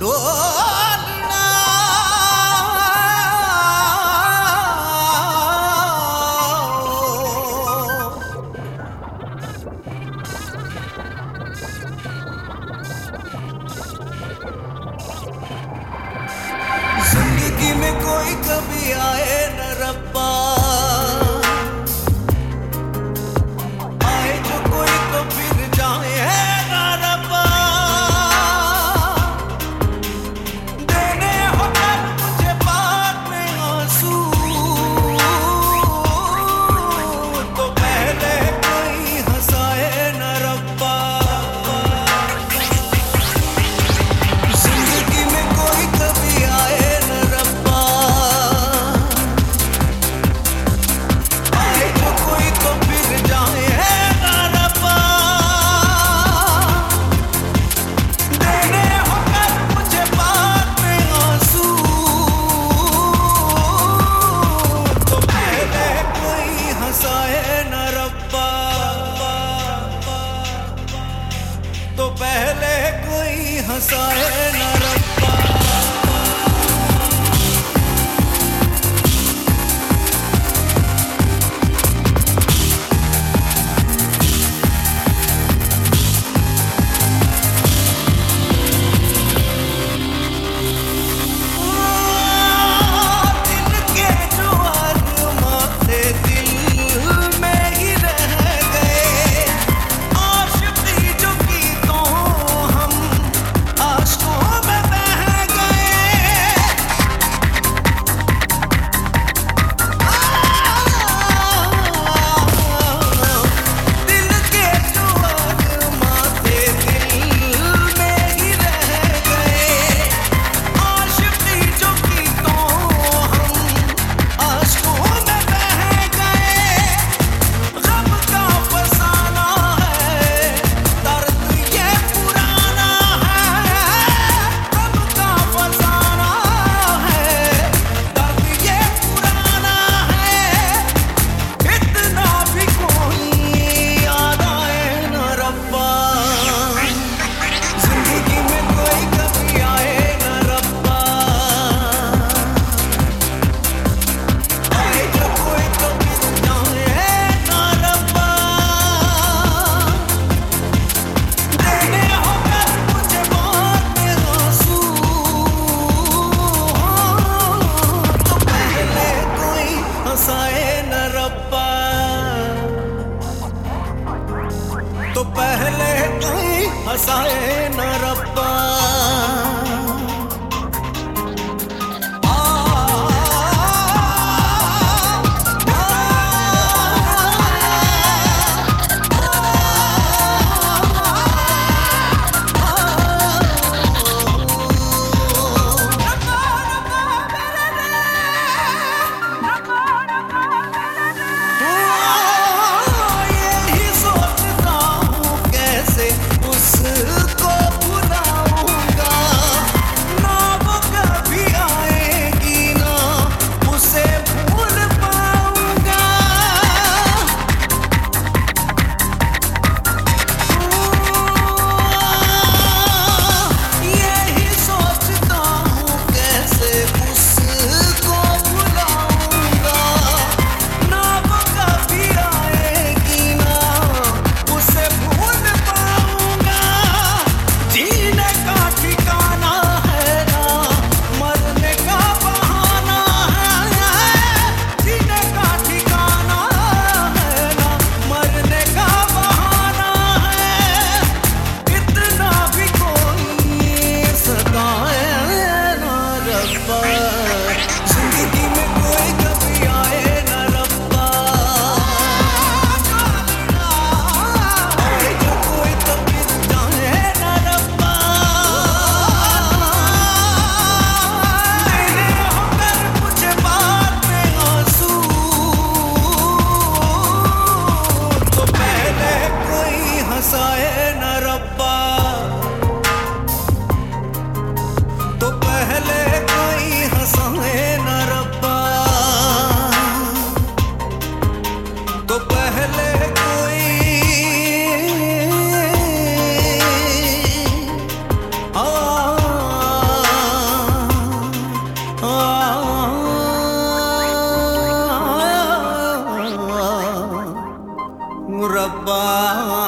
ढोलना जिंदगी में कोई कभी आए न रब्बा, आए जो कोई तो फिर जाए न रब्बा। देने हो कर मुझे बाद में आंसू, तो पहले कोई हंसाए न रब्बा। जिंदगी में कोई कभी आए न रब्बा, आए जो कोई तो फिर जाए न रब्बा। देने हो कर मुझे बाद में आंसू, तो पहले कोई हंसाए न रब्बा, तो पहले कोई हंसाए न रब्बा। दिल के जो अरमां थे दिल में ही रह गए, आशिकी जो की तो हम आशिकों में बह गए। दिल के जो अरमां थे दिल में ही रह गए, आशिकी जो की तो हम आशिकों में बह गए। गम का फसाना है, दर्द ये पुराना है। गम का फसाना है, दर्द ये पुराना है। इतना भी कोई याद आए न रब्बा, जिंदगी में कोई कभी आए न रब्बा। आए जो कोई तो फिर जाए न रब्बा। देने हो कर मुझे बाद में आंसू, तो पहले कोई हंसाए न रब्बा, तो पहले कोई हंसाए न रब्बा। यही सोचता हूँ कैसे उसको भुलाऊंगा, ना वो कभी आएगी ना उसे भूल पाऊंगा। यही सोचता हूँ कैसे उसको भुलाऊंगा, ना वो कभी आएगी ना उसे भूल पाऊंगा। जीने का ठिकाना है ना मरने का बहाना है। जीने का ठिकाना है ना मरने का बहाना है। इतना भी कोई सताए न रब्बा, जिंदगी में कोई कभी आए न रब्बा। आए जो कोई तो फिर जाए न रब्बा। देने हो कर मुझे बाद में आंसू, तो पहले कोई हंसाए न रब्बा, तो पहले कोई हंसाए न रब्बा, तो पहले कोई आ बाबा